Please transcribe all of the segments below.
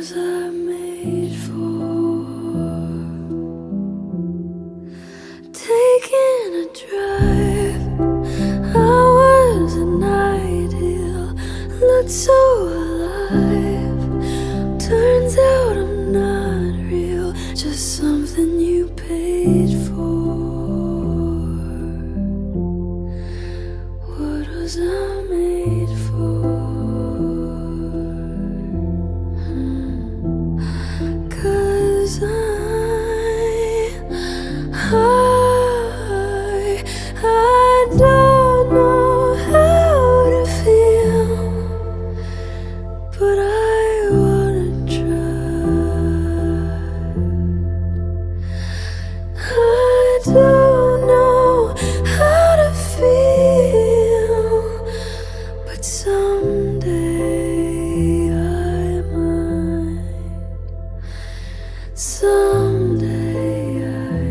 was I made for? Taking a drive, I was an ideal, looked so alive. Turns out I'm not real, just something you paid for. What was I made for? 'Cause I don't know how to feel, but I wanna try. I don't know how to feel, but someday I might. Someday I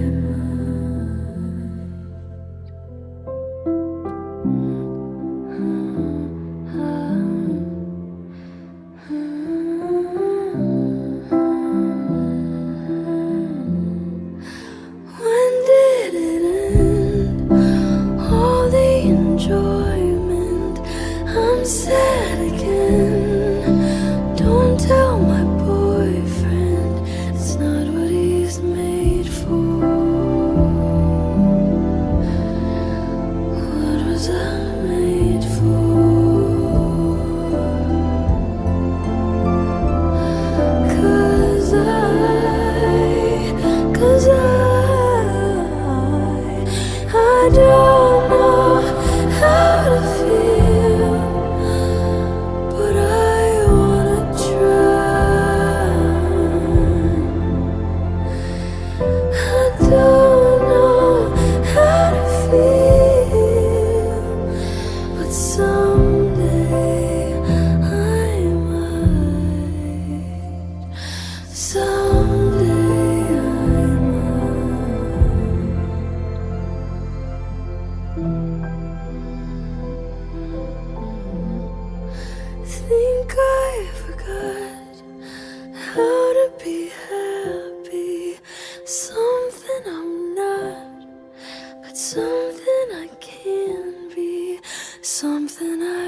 When did it end? All the enjoyment. I'm sad again. Don't tell my boyfriend, it's not what he's made for. What was I made for? 'Cause I don't know how to feel, but I wanna try. I don't know how to feel, but someday I might. Someday I might. Think I forgot how to be happy. Something I'm not, but something I can be. Something I